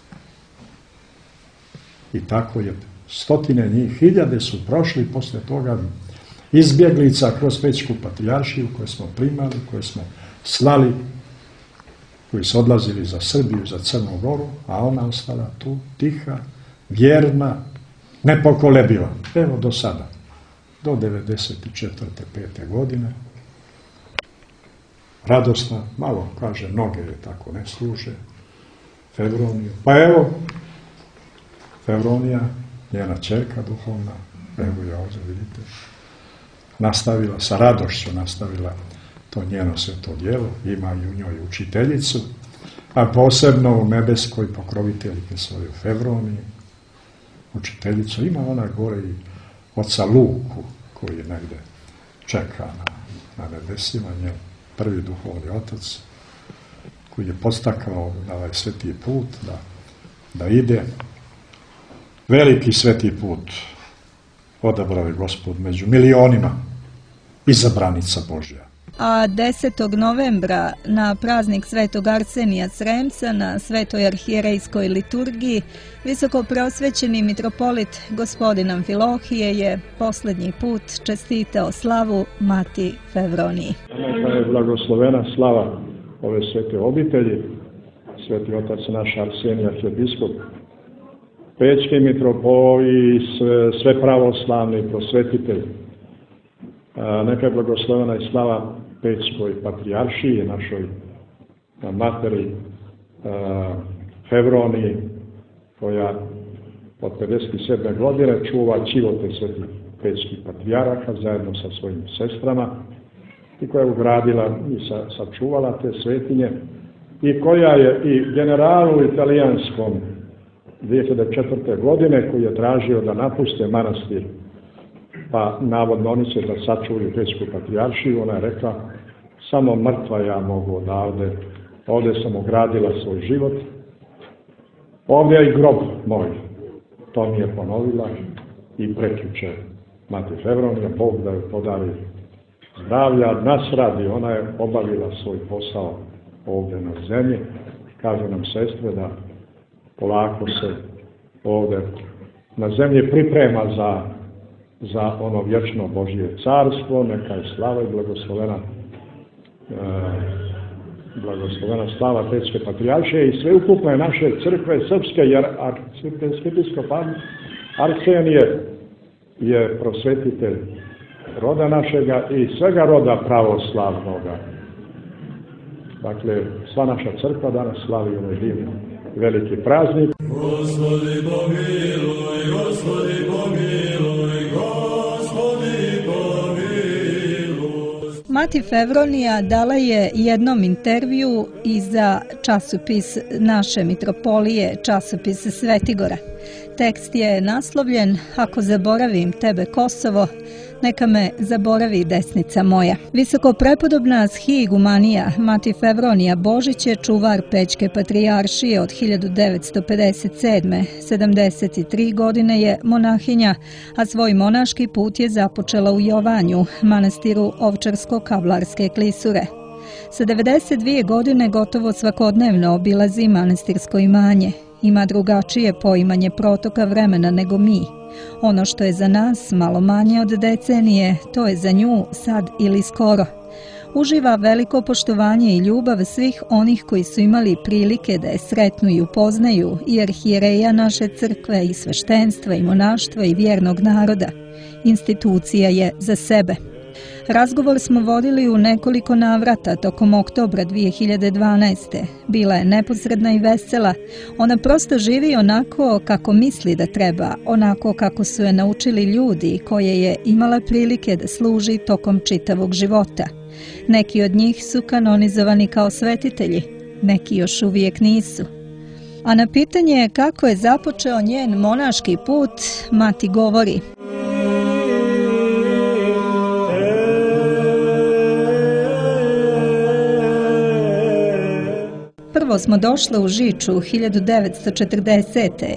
[SPEAKER 3] I tako je 100 njih, 1000 su prošli poslije toga izbjeglica kroz Pećku patrijaršiju koje smo primali, koje smo slali, koji su odlazili za Srbiju, za Crnu Goru, a ona ostala tu, tiha, vjerna, nepokolebiva. Evo do sada, do 94. 5. godine. Radosna, malo, kaže, noge je tako ne služe, Fevroniju. Pa evo, Fevronija, njena ćerka duhovna, evo je ovdje, vidite, nastavila, sa radošću nastavila to njeno sveto djelo, ima i u njoj učiteljicu, a posebno u nebeskoj pokroviteljke svoju Fevroniju, učiteljicu. Ima ona gore i oca Luku, koji je negdje čeka na nebesima, njen prvi duhovni otac, koji je postakao na ovaj sveti put, da ide. Veliki sveti put odabrao je Gospod među milionima izabranica Božja.
[SPEAKER 1] A 10. novembra na praznik Svetog Arsenija Sremca na Svetoj arhijerejskoj liturgiji visoko prosvećeni mitropolit gospodin Amfilohije je posljednji put čestitao slavu Mati Fevroniji.
[SPEAKER 3] Neka je blagoslovena slava ove svete obitelji, sveti otac naš Arsenij arhijepiskop, Pećki mitropolit i sve pravoslavni prosvetitelji. Neka je blagoslovena i slava Pećkoj patrijaršiji, našoj materi Fevroniji, koja od 57. godine čuva čivote svetih pećkih patrijaraka zajedno sa svojim sestrama i koja je ugradila i sačuvala te svetinje i koja je i generalu italijanskom 2004. godine koji je tražio da napuste manastir, pa navodno oni će da sačuvaju Pećku patrijaršiju, ona je rekla, samo mrtva ja mogu odavde, ovdje sam ogradila svoj život, ovdje je i grob moj. To mi je ponovila i prekjuče Mati Fevronija, Bog da joj podari zdravlja, nas radi, ona je obavila svoj posao ovdje na zemlji. Kaže nam sestre da polako se ovdje na zemlji priprema za ono vječno Božje carstvo, neka je slava i blagoslovena slava Pećke patrijaršije i sveukupne naše crkve srpske, jer arhiepiskop Arsenije je prosvetitelj roda našega i svega roda pravoslavnoga. Dakle, sva naša crkva danas slavi ovaj divni veliki praznik.
[SPEAKER 4] Gospodi pomiluj, Gospodi pomiluj, Gospodi pomiluj.
[SPEAKER 1] Mati Fevronija dala je jednom intervju i za časopis naše mitropolije, časopis Svetigora. Tekst je naslovljen "Ako zaboravim tebe Kosovo, neka me zaboravi desnica moja". Visoko prepodobna shigumanija Mati Fevronija Božić je čuvar Pećke patrijaršije od 1957. 73 godine je monahinja, a svoj monaški put je započela u Jovanju, manastiru Ovčarsko-Kavlarske klisure. Sa 92 godine gotovo svakodnevno obilazi manastirsko imanje. Ima drugačije poimanje protoka vremena nego mi. Ono što je za nas malo manje od decenije, to je za nju sad ili skoro. Uživa veliko poštovanje i ljubav svih onih koji su imali prilike da je sretnu i upoznaju, i arhijereja naše crkve, i sveštenstva, i monaštva, i vjernog naroda. Institucija je za sebe. Razgovor smo vodili u nekoliko navrata tokom oktobra 2012. Bila je neposredna i vesela. Ona prosto živi onako kako misli da treba, onako kako su je naučili ljudi koje je imala prilike da služi tokom čitavog života. Neki od njih su kanonizovani kao svetitelji, neki još uvijek nisu. A na pitanje kako je započeo njen monaški put, Mati govori: "Prvo smo došle u Žiču 1940.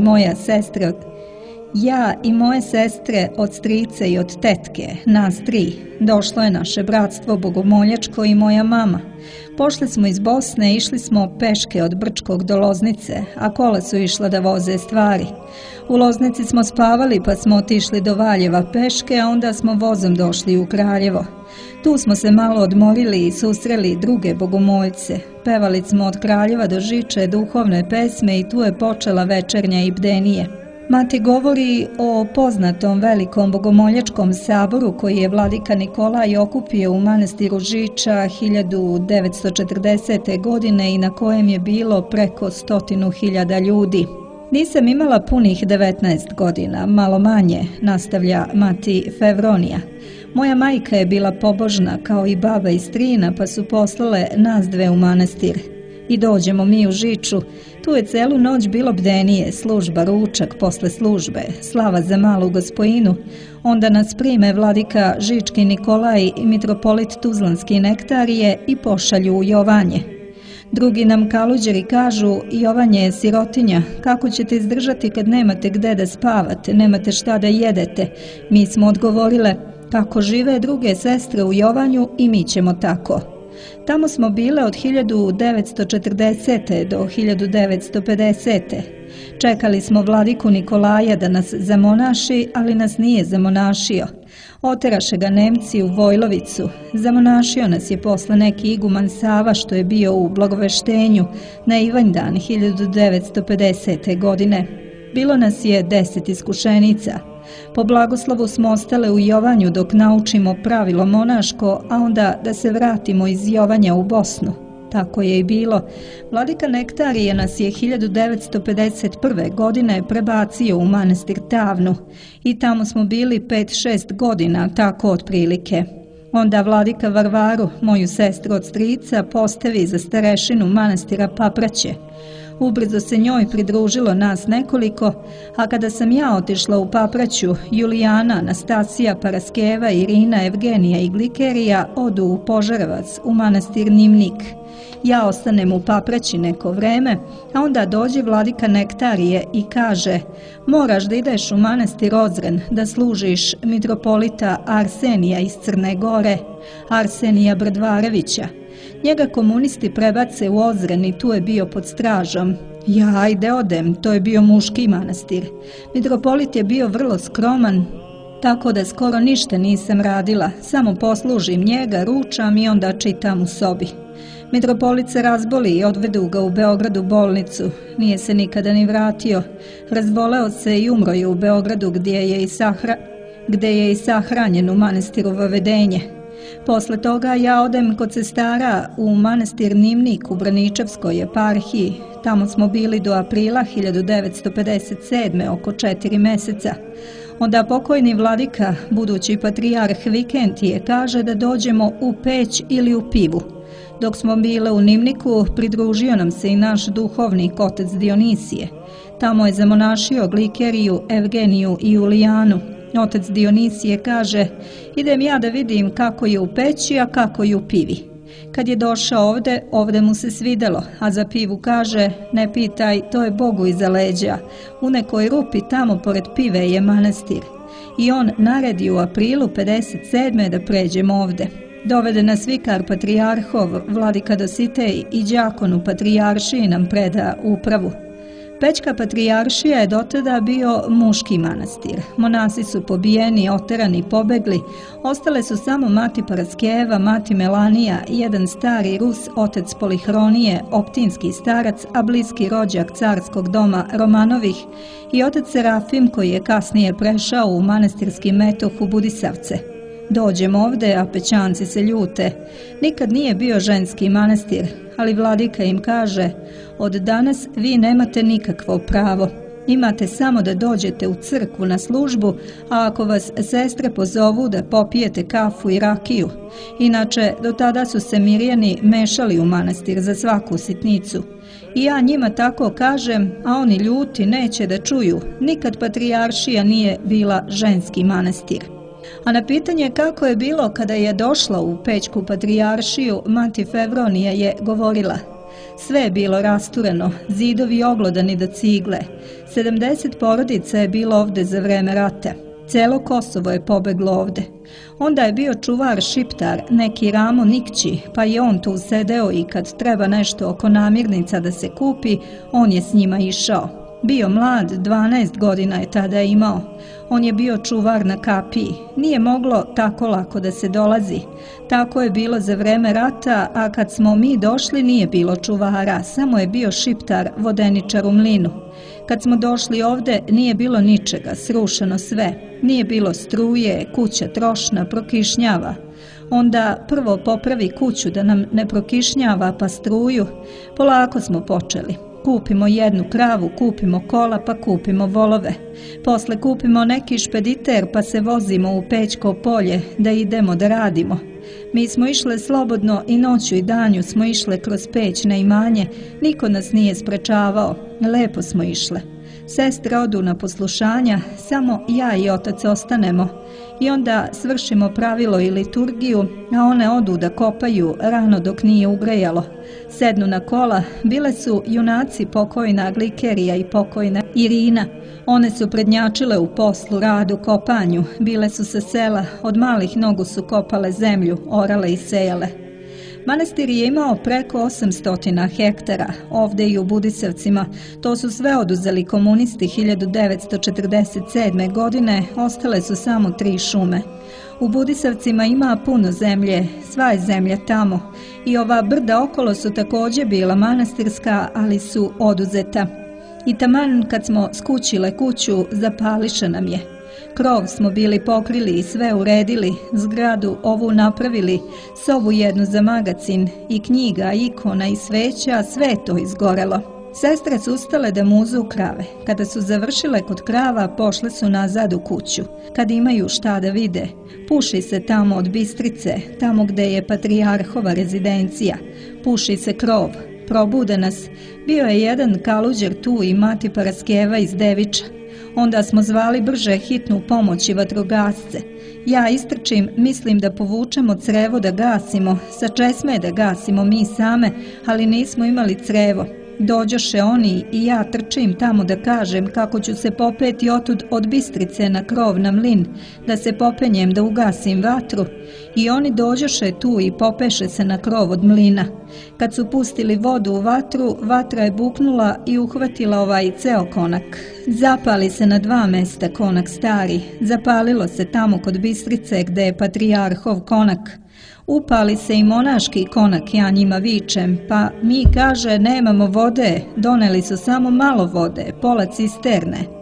[SPEAKER 1] Ja i moje sestre od strice i od tetke, nas 3. Došlo je naše bratstvo bogomoljačko i moja mama. Pošli smo iz Bosne, išli smo peške od Brčkog do Loznice, a kola su išla da voze stvari. U Loznici smo spavali pa smo otišli do Valjeva peške, a onda smo vozom došli u Kraljevo. Tu smo se malo odmorili i susreli druge bogomoljce. Pevali smo od Kraljeva do Žiče duhovne pesme i tu je počela večernja i bdenije." Mati govori o poznatom velikom bogomoljačkom saboru koji je vladika Nikolaj okupio u manastiru Žiča 1940. godine i na kojem je bilo preko 100.000 ljudi. "Nisam imala punih 19 godina, malo manje", nastavlja Mati Fevronija. "Moja majka je bila pobožna kao i baba i strina, pa su poslale nas 2 u manastir. I dođemo mi u Žiču, tu je celu noć bilo bdenije, služba, ručak, posle službe, slava za malu gospojinu. Onda nas prime vladika Žički Nikolaj i mitropolit Tuzlanski Nektarije i pošalju u Jovanje. Drugi nam kaluđeri kažu: Jovanje je sirotinja, kako ćete izdržati kad nemate gde da spavate, nemate šta da jedete? Mi smo odgovorile: kako žive druge sestre u Jovanju i mi ćemo tako. Tamo smo bile od 1940. do 1950. Čekali smo vladiku Nikolaja da nas zamonaši, ali nas nije zamonašio. Oteraše ga Nemci u Vojlovicu. Zamonašio nas je posle neki iguman Sava što je bio u Blagoveštenju na Ivanjdan 1950. godine. Bilo nas je 10 iskušenica. Po blagoslovu smo ostale u Jovanju dok naučimo pravilo monaško, a onda da se vratimo iz Jovanja u Bosnu. Tako je i bilo. Vladika Nektarije nas je 1951. godine prebacio u manastir Tavnu i tamo smo bili 5-6 godina, tako otprilike. Onda vladika Varvaru, moju sestru od strica, postavi za starešinu manastira Papraće. Ubrzo se njoj pridružilo nas nekoliko, a kada sam ja otišla u Papraću, Julijana, Anastasija, Paraskeva, Irina, Evgenija i Glikerija odu u Požarevac, u manastir Nimnik. Ja ostanem u Papraći neko vreme, a onda dođe vladika Nektarije i kaže: moraš da ideš u manastir Ozren, da služiš mitropolita Arsenija iz Crne Gore, Arsenija Brdvarevića. Njega komunisti prebace u Ozren i tu je bio pod stražom. Ja, ajde odem, to je bio muški manastir. Mitropolit je bio vrlo skroman, tako da skoro ništa nisam radila, samo poslužim njega, ručam i onda čitam u sobi. Mitropolit se razboli i odvedu ga u Beogradu bolnicu. Nije se nikada ni vratio. Razboleo se i umro je u Beogradu gdje je i sahranjen u manastiru Vavedenje. Posle toga ja odem kod sestara u manastir Nimnik u Braničevskoj eparhiji. Tamo smo bili do aprila 1957. oko 4 meseca. Onda pokojni vladika, budući patrijarh Vikentije, kaže da dođemo u Peć ili u Pivu. Dok smo bile u Nimniku, pridružio nam se i naš duhovnik otec Dionisije. Tamo je zamonašio Glikeriju, Evgeniju i Julijanu. Otec Dionisije kaže, idem ja da vidim kako je u Peći, a kako je u Pivi. Kad je došao ovde mu se svidelo, a za Pivu kaže, ne pitaj, to je Bogu iza leđa. U nekoj rupi tamo pored Pive je manastir. I on naredi u aprilu 57. da pređemo ovde. Dovede nas vikar patrijarhov, vladika Dositej i đakon u patrijaršiji nam preda upravu. Pećka patrijaršija je dotada bio muški manastir. Monasi su pobijeni, oterani, pobegli. Ostale su samo mati Paraskeva, mati Melanija, jedan stari Rus, otec Polihronije, optinski starac, a bliski rođak carskog doma Romanovih i otec Serafim koji je kasnije prešao u manastirski metoh u Budisavce. Dođemo ovde, a Pećanci se ljute. Nikad nije bio ženski manastir, ali vladika im kaže, od danas vi nemate nikakvo pravo. Imate samo da dođete u crkvu na službu, a ako vas sestre pozovu da popijete kafu i rakiju. Inače, do tada su se Mirjani mešali u manastir za svaku sitnicu. I ja njima tako kažem, a oni ljuti neće da čuju. Nikad patrijaršija nije bila ženski manastir. A na pitanje kako je bilo kada je došla u Pećku patrijaršiju, mati Fevronija je govorila, sve je bilo rastureno, zidovi oglodani do cigle. 70 porodica je bilo ovde za vreme rata. Celo Kosovo je pobeglo ovde. Onda je bio čuvar šiptar, neki Ramo Nikći, pa je on tu sedeo i kad treba nešto oko namirnica da se kupi, on je s njima išao. Bio mlad, 12 godina je tada imao. On je bio čuvar na kapiji. Nije moglo tako lako da se dolazi. Tako je bilo za vreme rata, a kad smo mi došli nije bilo čuvara, samo je bio šiptar, vodeničar u mlinu. Kad smo došli ovde nije bilo ničega, srušeno sve. Nije bilo struje, kuća trošna, prokišnjava. Onda prvo popravi kuću da nam ne prokišnjava pa struju. Polako smo počeli. Kupimo jednu kravu, kupimo kola pa kupimo volove. Posle kupimo neki špediter pa se vozimo u Pećko polje da idemo da radimo. Mi smo išle slobodno i noću i danju smo išle kroz Peć na imanje, niko nas nije sprečavao, lepo smo išle. Sestre odu na poslušanja, samo ja i otac ostanemo. I onda svršimo pravilo i liturgiju, a one odu da kopaju rano dok nije ugrejalo. Sednu na kola, bile su junaci pokojna Glikerija i pokojna Irina. One su prednjačile u poslu, radu, kopanju, bile su sa sela, od malih nogu su kopale zemlju, orale i sejale. Manastir je imao preko 800 hektara, ovde i u Budisavcima. To su sve oduzeli komunisti 1947. godine, ostale su samo 3 šume. U Budisavcima ima puno zemlje, sva je zemlja tamo. I ova brda okolo su takođe bila manastirska, ali su oduzeta. I taman kad smo skućile kuću, zapališe nam je. Krov smo bili pokrili i sve uredili, zgradu ovu napravili, sobu jednu za magacin i knjiga, ikona i sveća, sve to izgorelo. Sestre su ustale da muzu krave. Kada su završile kod krava, pošle su nazad u kuću. Kad imaju šta da vide, puši se tamo od Bistrice, tamo gde je patrijarhova rezidencija. Puši se krov. Probude nas. Bio je jedan kaluđer tu i mati Paraskeva iz Deviča. Onda smo zvali brže hitnu pomoć i vatrogasce. Ja istrčim, mislim da povučemo crevo da gasimo, sa česme da gasimo mi same, ali nismo imali crevo. Dođoše oni i ja trčim tamo da kažem kako ću se popeti otud od Bistrice na krov na mlin, da se popenjem da ugasim vatru. I oni dođoše tu i popeše se na krov od mlina. Kad su pustili vodu u vatru, vatra je buknula i uhvatila ovaj ceo konak. Zapali se na 2 mesta konak stari, zapalilo se tamo kod Bistrice gde je patrijarhov konak. Upali se i monaški konak, ja njima vičem, pa mi kaže nemamo vode, doneli su samo malo vode, pola cisterne.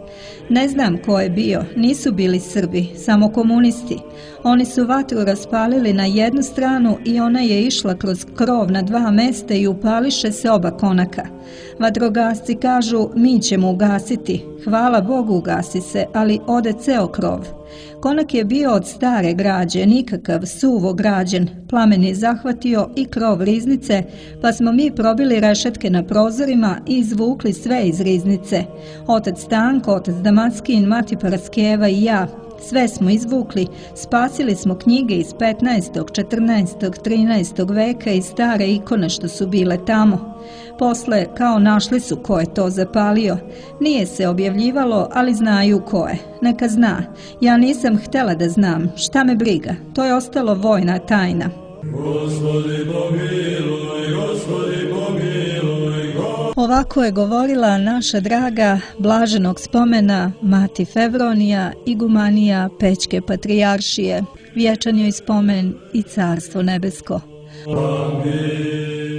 [SPEAKER 1] Ne znam ko je bio, nisu bili Srbi, samo komunisti. Oni su vatru raspalili na jednu stranu i ona je išla kroz krov na 2 mesta i upališe se oba konaka. Vatrogasci kažu, mi ćemo ugasiti. Hvala Bogu ugasi se, ali ode ceo krov. Konak je bio od stare građe, nikakav, suvo građen. Plamen je zahvatio i krov riznice, pa smo mi probili rešetke na prozorima i izvukli sve iz riznice. Otac Stanko, otac Damaskin, mati Paraskeva i ja. Sve smo izvukli, spasili smo knjige iz 15., 14., 13. veka i stare ikone što su bile tamo. Posle, kao našli su ko je to zapalio. Nije se objavljivalo, ali znaju ko je. Neka zna. Ja nisam htela da znam. Šta me briga? To je ostalo vojna tajna.
[SPEAKER 4] Gospodi pomiluj, Gospodi pomiluj,
[SPEAKER 1] Ovako je govorila naša draga blaženog spomena mati Fevronija, igumanija Pećke patrijaršije. Vječan joj spomen i carstvo nebesko.
[SPEAKER 4] Amin.